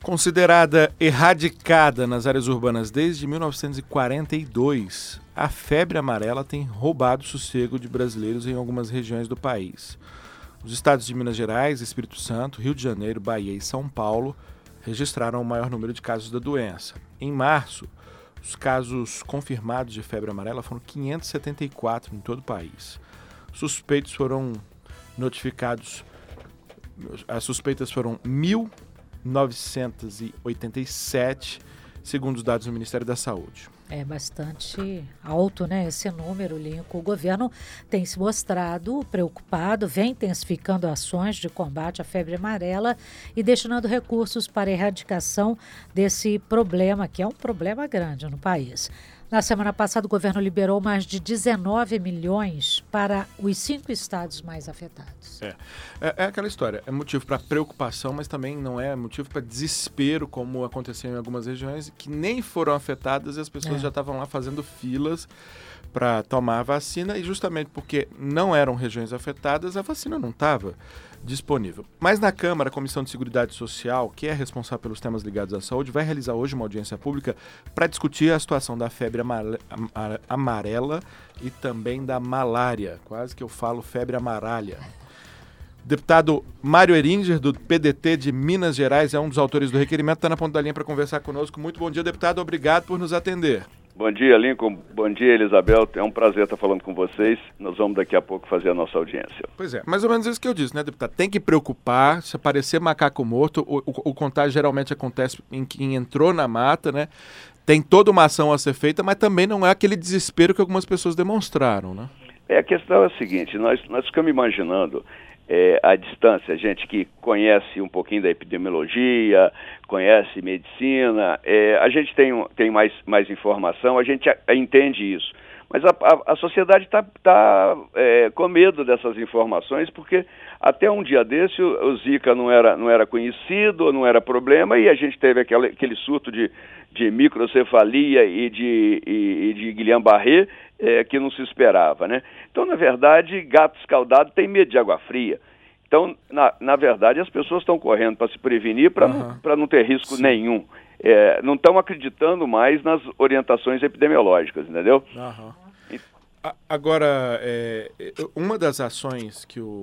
Considerada erradicada nas áreas urbanas desde 1942, a febre amarela tem roubado o sossego de brasileiros em algumas regiões do país. Os estados de Minas Gerais, Espírito Santo, Rio de Janeiro, Bahia e São Paulo registraram o maior número de casos da doença. Em março, os casos confirmados de febre amarela foram 574 em todo o país. Suspeitos foram notificados, as suspeitas foram 1.987, segundo os dados do Ministério da Saúde. É bastante alto, né, esse número, Lincoln. O governo tem se mostrado preocupado, vem intensificando ações de combate à febre amarela e destinando recursos para a erradicação desse problema, que é um problema grande no país. Na semana passada, o governo liberou mais de 19 milhões para os 5 estados mais afetados. É aquela história, é motivo para preocupação, mas também não é motivo para desespero, como aconteceu em algumas regiões que nem foram afetadas e as pessoas já estavam lá fazendo filas para tomar a vacina, e justamente porque não eram regiões afetadas, a vacina não estava disponível. Mas na Câmara, a Comissão de Seguridade Social, que é responsável pelos temas ligados à saúde, vai realizar hoje uma audiência pública para discutir a situação da febre amarela e também da malária. Quase que eu falo febre amaralha. O deputado Mário Eringer, do PDT de Minas Gerais, é um dos autores do requerimento, está na ponta da linha para conversar conosco. Muito bom dia, deputado. Obrigado por nos atender. Bom dia, Lincoln. Bom dia, Elisabel. É um prazer estar falando com vocês. Nós vamos daqui a pouco fazer a nossa audiência. Pois é, mais ou menos isso que eu disse, né, deputado? Tem que preocupar, se aparecer macaco morto, o contágio geralmente acontece em quem entrou na mata, né? Tem toda uma ação a ser feita, mas também não é aquele desespero que algumas pessoas demonstraram, né? A questão é a seguinte, nós ficamos imaginando à distância, gente que conhece um pouquinho da epidemiologia, conhece medicina, a gente tem mais informação, a gente entende isso. Mas a sociedade está com medo dessas informações, porque até um dia desse o Zika não era conhecido, não era problema, e a gente teve aquele surto de microcefalia e de Guillain-Barré, que não se esperava, né? Então, na verdade, gato escaldado tem medo de água fria. Então, na verdade, as pessoas estão correndo para se prevenir, para não ter risco nenhum. Não estão acreditando mais nas orientações epidemiológicas, entendeu? Agora, uma das ações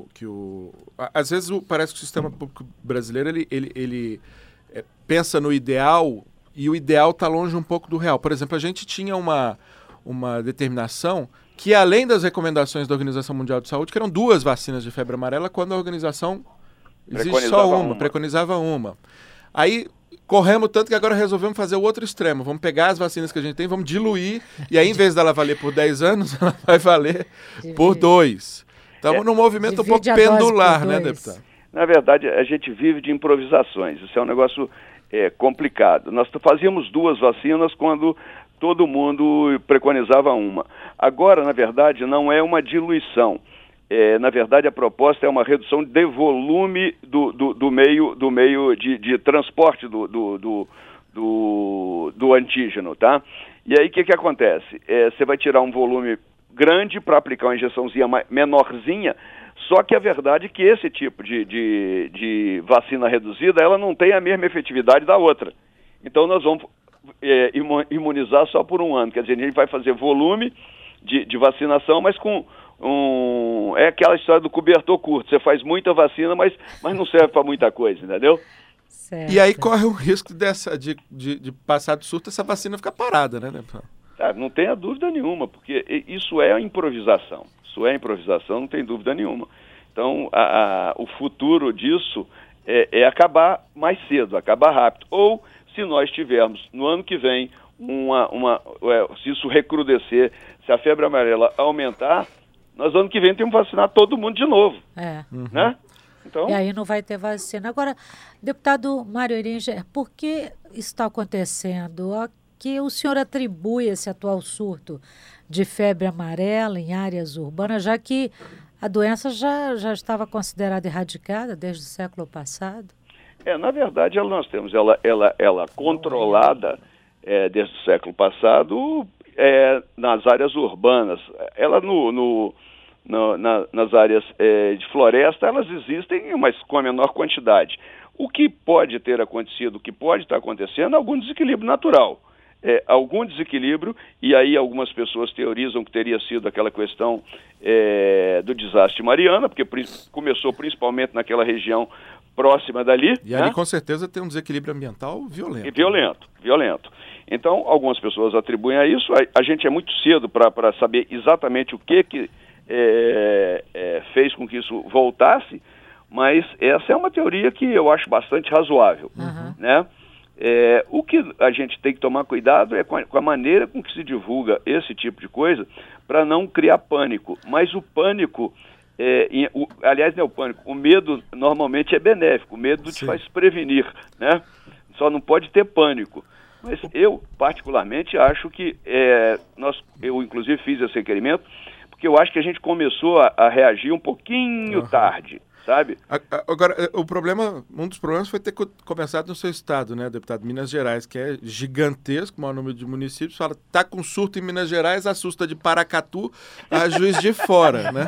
às vezes parece que o sistema público brasileiro ele pensa no ideal, e o ideal está longe um pouco do real. Por exemplo, a gente tinha uma determinação que, além das recomendações da Organização Mundial de Saúde, que eram 2 vacinas de febre amarela, quando a organização existe só uma, preconizava uma. Aí corremos tanto que agora resolvemos fazer o outro extremo. Vamos pegar as vacinas que a gente tem, vamos diluir, e aí, em vez dela valer por 10 anos, ela vai valer por 2. Estamos num movimento um pouco pendular, né, deputado? Na verdade, a gente vive de improvisações. Isso é um negócio complicado. Nós fazíamos 2 vacinas quando todo mundo preconizava uma. Agora, na verdade, não é uma diluição. Na verdade, a proposta é uma redução de volume do meio de transporte do antígeno, tá? E aí, o que acontece? Você vai tirar um volume grande para aplicar uma injeçãozinha menorzinha, só que a verdade é que esse tipo de vacina reduzida, ela não tem a mesma efetividade da outra. Então, nós vamos imunizar só por 1 ano. Quer dizer, a gente vai fazer volume de vacinação, mas é aquela história do cobertor curto. Você faz muita vacina, mas não serve para muita coisa, entendeu? Certo. E aí corre o risco de passar do surto, essa vacina ficar parada, né? Não tenha dúvida nenhuma, porque isso é improvisação. Não tem dúvida nenhuma. Então, o futuro disso é acabar mais cedo, acabar rápido. Ou, se nós tivermos, no ano que vem, se isso recrudescer, se a febre amarela aumentar, nós ano que vem temos que vacinar todo mundo de novo. Né? Então... E aí não vai ter vacina. Agora, deputado Mário Eringer, por que está acontecendo? A que o senhor atribui esse atual surto de febre amarela em áreas urbanas, já que a doença já estava considerada erradicada desde o século passado? Na verdade, nós temos ela controlada desde o século passado nas áreas urbanas. Ela nas áreas de floresta, elas existem, mas com a menor quantidade. O que pode ter acontecido, o que pode estar acontecendo é algum desequilíbrio natural. Algum desequilíbrio, e aí algumas pessoas teorizam que teria sido aquela questão do desastre de Mariana, porque começou principalmente naquela região próxima dali. E ali com certeza tem um desequilíbrio ambiental violento. Violento. Então, algumas pessoas atribuem a isso. A gente é muito cedo para saber exatamente o que fez com que isso voltasse, mas essa é uma teoria que eu acho bastante razoável, né? O que a gente tem que tomar cuidado é com a maneira com que se divulga esse tipo de coisa para não criar pânico. Mas o pânico, aliás, não é o pânico, o medo normalmente é benéfico, o medo te faz prevenir, né? Só não pode ter pânico. Mas eu, particularmente, acho que eu inclusive fiz esse requerimento, porque eu acho que a gente começou a reagir um pouquinho tarde. Sabe? Agora, um dos problemas foi ter começado no seu estado, né, deputado? Minas Gerais, que é gigantesco, o maior número de municípios, fala, tá com surto em Minas Gerais, assusta de Paracatu a Juiz de Fora, né?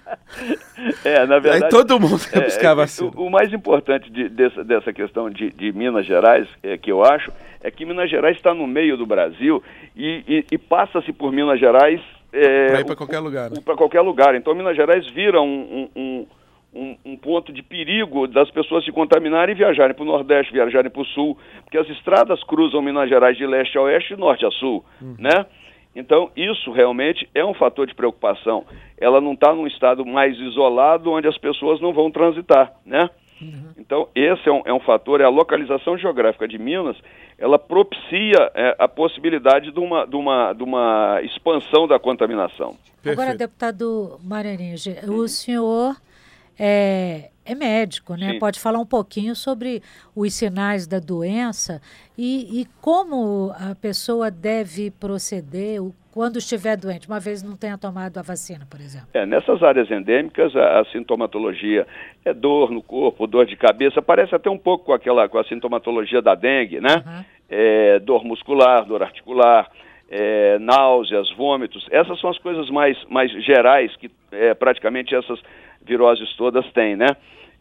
Na verdade... Aí todo mundo quer buscar vacina. O mais importante dessa questão de Minas Gerais, que eu acho, é que Minas Gerais está no meio do Brasil e passa-se por Minas Gerais... para ir para qualquer lugar, né? Para qualquer lugar. Então, Minas Gerais vira um ponto de perigo das pessoas se contaminarem e viajarem para o Nordeste, viajarem para o Sul, porque as estradas cruzam Minas Gerais de leste a oeste e norte a sul, né? Então, isso realmente é um fator de preocupação. Ela não está num estado mais isolado, onde as pessoas não vão transitar, né? Então, esse é um fator, a localização geográfica de Minas, ela propicia a possibilidade de uma expansão da contaminação. Perfeito. Agora, deputado Marianinho, o senhor... É médico, né? Sim. Pode falar um pouquinho sobre os sinais da doença e como a pessoa deve proceder quando estiver doente, uma vez não tenha tomado a vacina, por exemplo. Nessas áreas endêmicas, a sintomatologia é dor no corpo, dor de cabeça, parece até um pouco com a sintomatologia da dengue, né? Dor muscular, dor articular, náuseas, vômitos. Essas são as coisas mais gerais que praticamente essas viroses todas têm, né?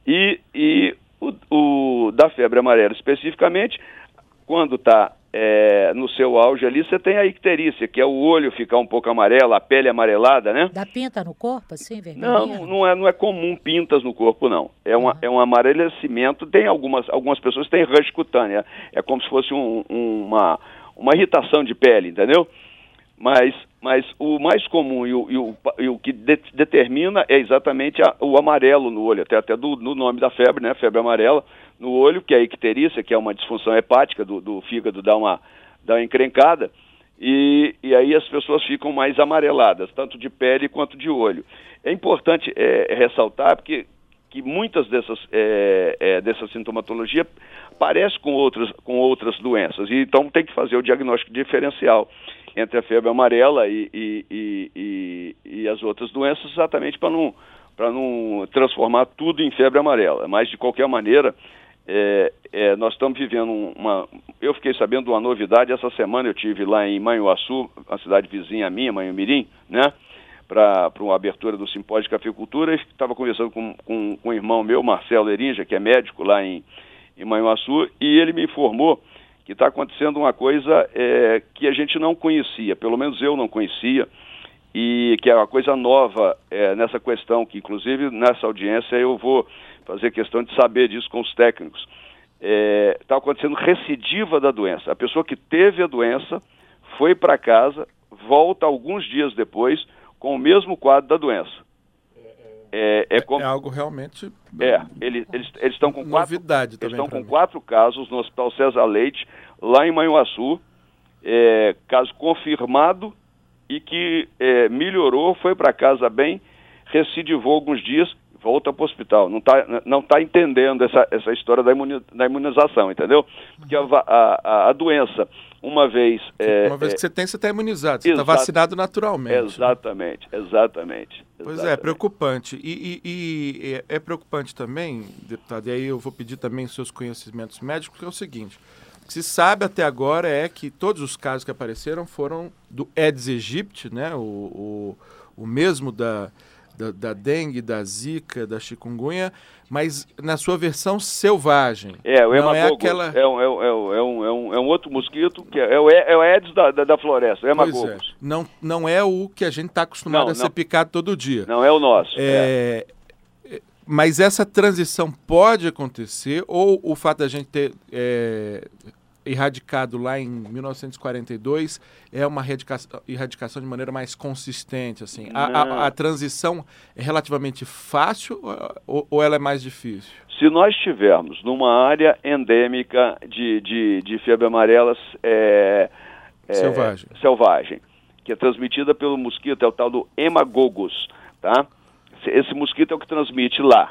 E o da febre amarela especificamente, quando está no seu auge ali, você tem a icterícia, que é o olho ficar um pouco amarelo, a pele amarelada, né? Dá pinta no corpo, assim, vermelhinho? Não é comum pintas no corpo, não. É um amarelecimento. Tem algumas pessoas que têm rush cutânea. É como se fosse uma irritação de pele, entendeu? Mas o mais comum e o que determina é exatamente o amarelo no olho, até no nome da febre, né? Febre amarela no olho, que é a icterícia, que é uma disfunção hepática do fígado, dá uma encrencada, e aí as pessoas ficam mais amareladas, tanto de pele quanto de olho. É importante ressaltar porque que muitas dessa sintomatologia parece com outras doenças, e então tem que fazer o diagnóstico diferencial entre a febre amarela e as outras doenças, exatamente para não transformar tudo em febre amarela. Mas, de qualquer maneira, nós estamos vivendo Eu fiquei sabendo de uma novidade, essa semana eu estive lá em Manhuaçu, a cidade vizinha minha, Manhumirim, né? Para uma abertura do simpósio de cafeicultura, estava conversando com um irmão meu, Marcelo Erinja, que é médico lá em Manhuaçu, e ele me informou que está acontecendo uma coisa que a gente não conhecia, pelo menos eu não conhecia, e que é uma coisa nova nessa questão, que inclusive nessa audiência eu vou fazer questão de saber disso com os técnicos. Está acontecendo recidiva da doença. A pessoa que teve a doença foi para casa, volta alguns dias depois com o mesmo quadro da doença. É algo realmente... Eles estão com novidade também. Eles estão com 4 casos no Hospital César Leite, lá em Manhuaçu, caso confirmado e que melhorou, foi para casa bem, recidivou alguns dias, volta para o hospital. Não tá entendendo essa história da imunização, entendeu? Porque a doença, uma vez que você está imunizado, você está vacinado naturalmente. Exatamente. Pois é preocupante. E é preocupante também, deputado, e aí eu vou pedir também seus conhecimentos médicos, que é o seguinte: o que se sabe até agora é que todos os casos que apareceram foram do Aedes aegypti, né? O mesmo da dengue, da zika, da chikungunya, mas na sua versão selvagem. O não hemagogos é aquela... é um outro mosquito, que é o Aedes da floresta, o hemagogos. Não é o que a gente está acostumado a ser picado todo dia. Não é o nosso. Mas essa transição pode acontecer, ou o fato da gente ter erradicado lá em 1942 é uma erradicação de maneira mais consistente, assim. A transição é relativamente fácil ou ela é mais difícil? Se nós estivermos numa área endêmica de febre amarela selvagem, que é transmitida pelo mosquito, é o tal do hemagogos, tá? Esse mosquito é o que transmite lá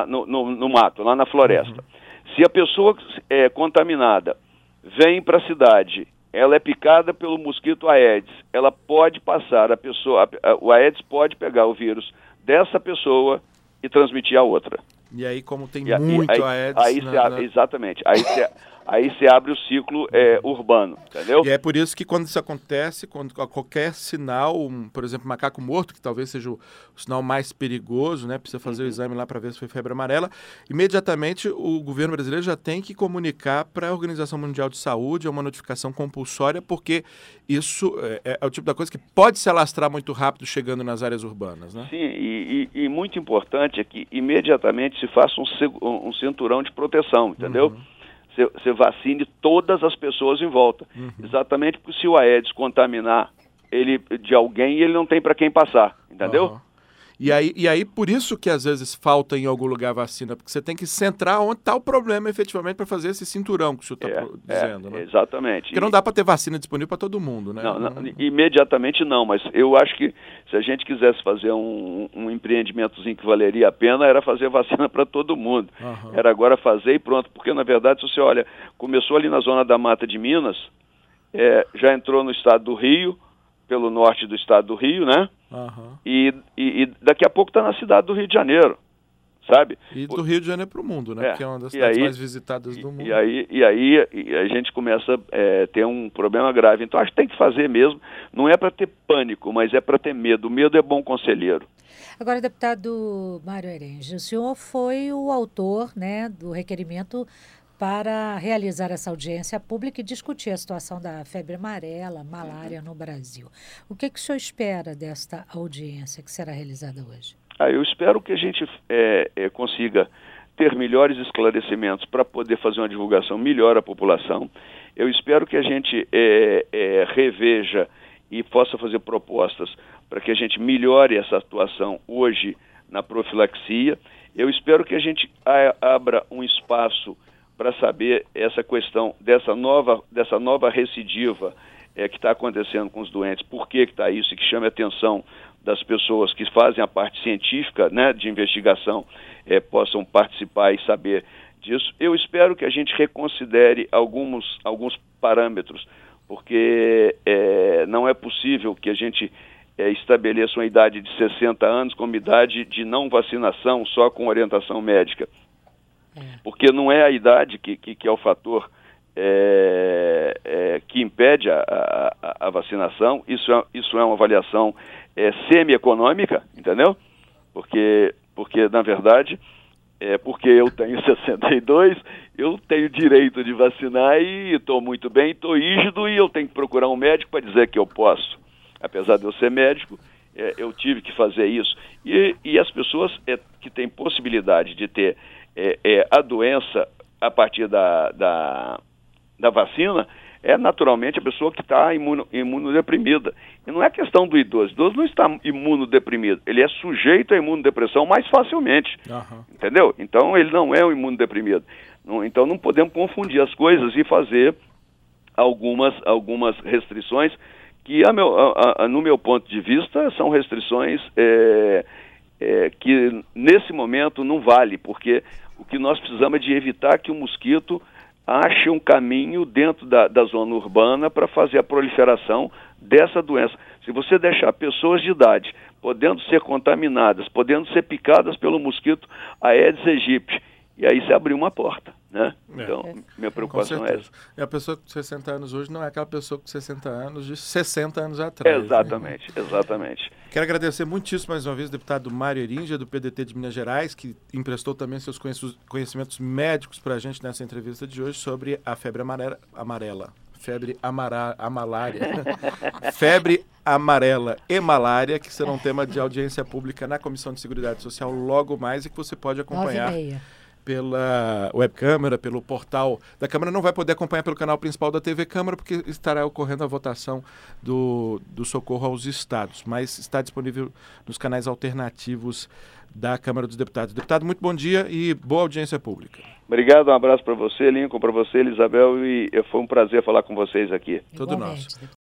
no mato, lá na floresta. Se a pessoa contaminada vem para a cidade, ela é picada pelo mosquito Aedes, ela pode passar, o Aedes pode pegar o vírus dessa pessoa e transmitir a outra. E aí, como tem muito Aedes... Exatamente. Aí você abre o ciclo urbano, entendeu? E é por isso que quando isso acontece, quando qualquer sinal, por exemplo, macaco morto, que talvez seja o sinal mais perigoso, né? Precisa fazer o exame lá para ver se foi febre amarela, imediatamente o governo brasileiro já tem que comunicar para a Organização Mundial de Saúde, é uma notificação compulsória, porque isso é o tipo da coisa que pode se alastrar muito rápido chegando nas áreas urbanas, né? Sim, e muito importante é que imediatamente se faça um cinturão de proteção, entendeu? Você vacine todas as pessoas em volta. Exatamente porque se o Aedes contaminar ele de alguém, ele não tem para quem passar, entendeu? E aí, por isso que às vezes falta em algum lugar vacina, porque você tem que centrar onde está o problema efetivamente para fazer esse cinturão que o senhor está dizendo, né? Exatamente. Porque não dá para ter vacina disponível para todo mundo, né? Não, imediatamente não, mas eu acho que se a gente quisesse fazer um empreendimentozinho que valeria a pena, era fazer vacina para todo mundo. Era agora fazer e pronto, porque na verdade, se você olha, começou ali na zona da Mata de Minas, já entrou no estado do Rio, pelo norte do estado do Rio, né? E daqui a pouco está na cidade do Rio de Janeiro, sabe? E do Rio de Janeiro para o mundo, né? Porque é uma das cidades mais visitadas do mundo. E aí a gente começa a ter um problema grave. Então acho que tem que fazer mesmo. Não é para ter pânico, mas é para ter medo. O medo é bom conselheiro. Agora, deputado Mário Herendi, o senhor foi o autor, né, do requerimento para realizar essa audiência pública e discutir a situação da febre amarela, malária no Brasil. O que o senhor espera desta audiência que será realizada hoje? Eu espero que a gente consiga ter melhores esclarecimentos para poder fazer uma divulgação melhor à população. Eu espero que a gente reveja e possa fazer propostas para que a gente melhore essa atuação hoje na profilaxia. Eu espero que a gente abra um espaço para saber essa questão dessa nova recidiva que está acontecendo com os doentes, por que está isso, e que chame a atenção das pessoas que fazem a parte científica, né, de investigação, possam participar e saber disso. Eu espero que a gente reconsidere alguns parâmetros, porque não é possível que a gente estabeleça uma idade de 60 anos como idade de não vacinação só com orientação médica. Porque não é a idade que é o fator que impede a vacinação. Isso é uma avaliação semi-econômica, entendeu? Porque na verdade, porque eu tenho 62, eu tenho direito de vacinar e estou muito bem, estou rígido e eu tenho que procurar um médico para dizer que eu posso. Apesar de eu ser médico, eu tive que fazer isso. E as pessoas que têm possibilidade de ter a doença a partir da vacina naturalmente a pessoa que está imunodeprimida. E não é questão do idoso. O idoso não está imunodeprimido. Ele é sujeito à imunodepressão mais facilmente. Entendeu? Então ele não é um imunodeprimido. Então não podemos confundir as coisas e fazer algumas restrições que, no meu ponto de vista, são restrições que nesse momento não vale, porque o que nós precisamos é de evitar que o mosquito ache um caminho dentro da zona urbana para fazer a proliferação dessa doença. Se você deixar pessoas de idade podendo ser contaminadas, podendo ser picadas pelo mosquito Aedes aegypti, e aí você abriu uma porta. né? Então, minha preocupação é essa. E a pessoa com 60 anos hoje não é aquela pessoa com 60 anos de 60 anos atrás. Exatamente, né? Exatamente. Quero agradecer muitíssimo mais uma vez o deputado Mário Heringia, do PDT de Minas Gerais, que emprestou também seus conhecimentos médicos para a gente nessa entrevista de hoje sobre a febre amarela. Febre amalária. Febre amarela e malária, que será um tema de audiência pública na Comissão de Seguridade Social logo mais e que você pode acompanhar pela webcâmera, pelo portal da Câmara. Não vai poder acompanhar pelo canal principal da TV Câmara, porque estará ocorrendo a votação do socorro aos estados, mas está disponível nos canais alternativos da Câmara dos Deputados. Deputado, muito bom dia e boa audiência pública. Obrigado, um abraço para você, Lincoln, para você, Elisabel, e foi um prazer falar com vocês aqui. Todo nosso.